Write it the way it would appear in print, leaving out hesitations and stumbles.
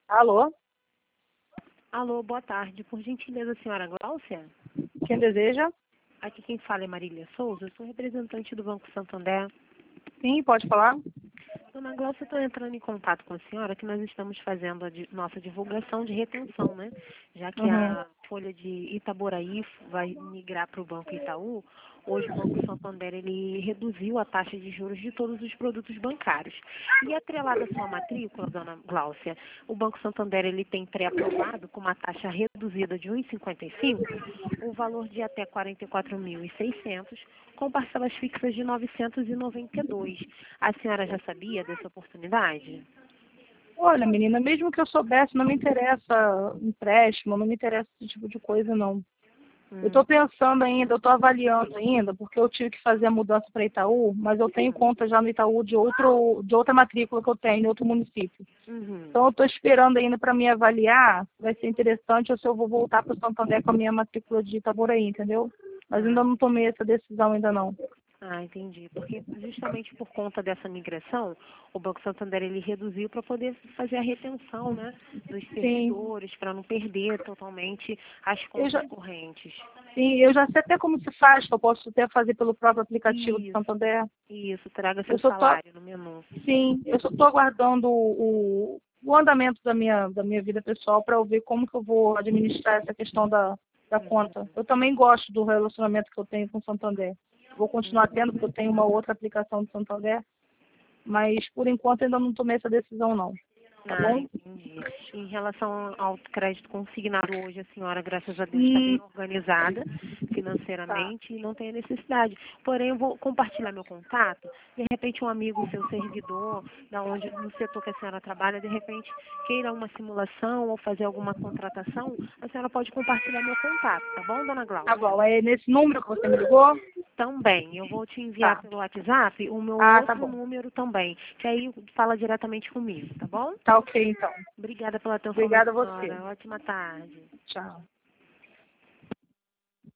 Alô? Alô, boa tarde. Por gentileza, senhora Gláucia? Quem deseja? Aqui quem fala é Marília Souza, eu sou representante do Banco Santander. Sim, pode falar? Dona Gláucia, estou entrando em contato com a senhora que nós estamos fazendo nossa divulgação de retenção, né? Já que Uhum. a folha de Itaboraí vai migrar para o Banco Itaú, hoje o Banco Santander ele reduziu a taxa de juros de todos os produtos bancários. E atrelada à sua matrícula, dona Gláucia, o Banco Santander ele tem pré-aprovado com uma taxa reduzida de 1,55 o valor de até 44.600 com parcelas fixas de 992. A senhora já sabia dessa oportunidade? Olha, menina, mesmo que eu soubesse, não me interessa empréstimo, não me interessa esse tipo de coisa, não. Eu estou pensando ainda, eu estou avaliando ainda, porque eu tive que fazer a mudança para Itaú, mas eu tenho conta já no Itaú de outra matrícula que eu tenho, em outro município. Uhum. Então eu estou esperando ainda para me avaliar, vai ser interessante ou se eu vou voltar para o Santander com a minha matrícula de Itaboraí, entendeu? Mas ainda não tomei essa decisão ainda não. Entendi. Porque justamente por conta dessa migração, o Banco Santander ele reduziu para poder fazer a retenção, né, dos Sim, servidores, para não perder totalmente as eu contas já, correntes. sim, eu já sei até como se faz, que eu posso até fazer pelo próprio aplicativo do Isso, Santander. isso, traga Eu seu só tô, salário no menu. sim, eu só estou aguardando o andamento da minha vida pessoal para eu ver como que eu vou administrar essa questão da conta. Eu também gosto do relacionamento que eu tenho com o Santander. Vou continuar tendo, porque eu tenho uma outra aplicação do Santander, mas por enquanto ainda não tomei essa decisão não. Tá bom? Entendi. Em relação ao crédito consignado hoje, a senhora, graças a Deus, está bem Sim, organizada tá. financeiramente e não tem a necessidade. Porém, eu vou compartilhar meu contato. De repente, um amigo, seu servidor, no setor que a senhora trabalha, de repente, queira uma simulação ou fazer alguma contratação, a senhora pode compartilhar meu contato, tá bom, dona Tá Gláucia? bom. É nesse número que você me ligou? Também, eu vou te enviar Tá. pelo WhatsApp o meu Ah, tá outro bom. número também, que aí fala diretamente comigo, tá bom? Tá ok, então. Obrigada pela atenção da Obrigada a você. senhora. Ótima tarde. Tchau.